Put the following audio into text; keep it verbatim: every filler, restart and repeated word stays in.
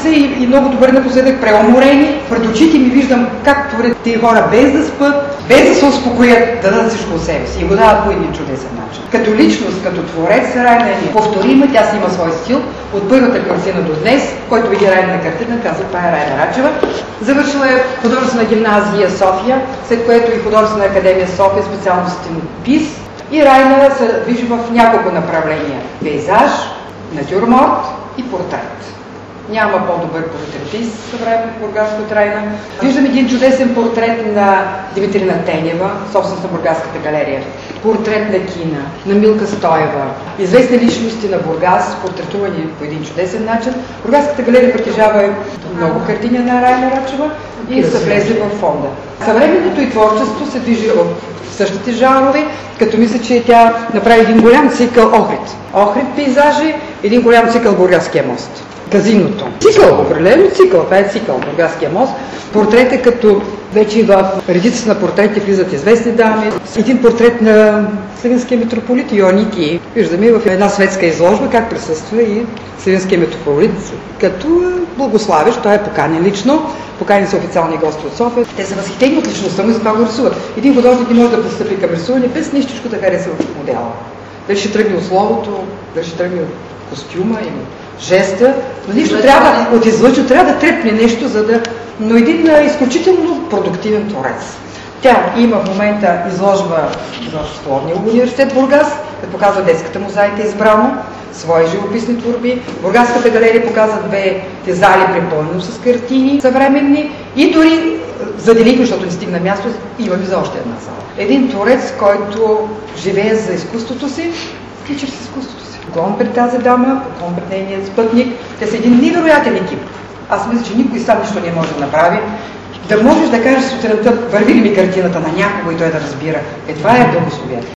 са и, и много добре напоследък преуморени. Пред очите ми виждам как творят тези хора без да спят, без да се успокоят, да дадат всичко от себе си и го дават по един чудесен начин. Като личност, като творец, Райна е неповторима, тя си има свой стил. От първата картина до днес, който види Райна картина, казва, това е Райна Рачева. Завършила е художествена гимназия София, след което и художествена академия София, специално стенопис. И Райна се движи в няколко направления. Пейзаж, натюрморт и портрет. Няма по-добър портретист в съвременно бургаско от Райна. Виждам един чудесен портрет на Димитрина Тенева, собственост на Бургаската галерия. Портрет на Кина, на Милка Стоева. Известни личности на Бургас, портретувани по един чудесен начин. Бургаската галерия притежава много картини на Райна Рачева и са влезли в фонда. Съвременното и творчество се движи в същите жанрове, като мисля, че тя направи един голям цикъл Охрид. Охрид пейзажи, един голям цикъл Бургаския мост. Казиното. Цикъл, определено цикъл. Това е цикъл, Бургаския мост. Портрет е като вече в редица на портрети влизат известни дами. Един портрет на Сливенския митрополит Йоанники. Виждаме в една светска изложба как присъства и Сливенския митрополит като благославящ. Той е поканен лично. Поканени са официални гости от София. Те са възхитени от личността му и за това го рисуват. Един художник не може да пристъпи към рисуване без нищичко да хареса в модела. Дали ще тръгне от словото, дали ще тръгне от костюма или жеста, но нищо трябва от излъчва, трябва да трепне нещо, за да... Но един а, изключително продуктивен творец. Тя има в момента изложба в Словния университет Бургас, да показва детската мозайка избрано, свои живописни творби. Бургаската галерия показва две зали препълнено с картини съвременни и дори заделихме, защото не стигна място, имаме за още една зала. Един творец, който живее за изкуството си и чрез изкуството си. Поклон пред тази дама, поклон пред нейният спътник. Те са един невероятен екип. Аз мисля, че никой сам нищо не може да направи. Да можеш да кажеш сутринта, върви ли ми картината на някого и той да разбира. Е, това е благословие.